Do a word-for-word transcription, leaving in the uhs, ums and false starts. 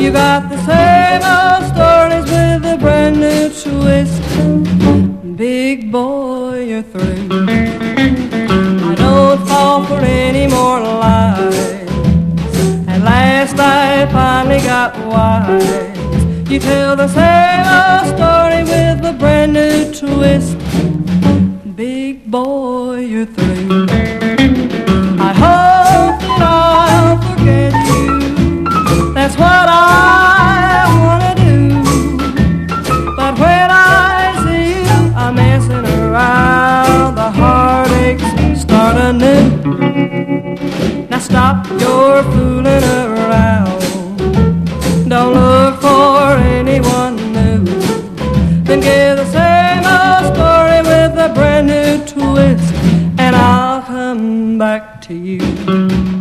You got the same old stories with a brand new twist. Big boy, you're through. I don't fall for any more lies. At last I finally got wise. You tell the same old story with a brand new twist. Big boy, you're through. I hope that I'll forget you. That's what I wanna do. But when I see you, I'm messing around. The heartaches start anew. Now stop your fooling around. Don't look for anyone new. Then give the same old story with a brand new twist, and I'll come back to you.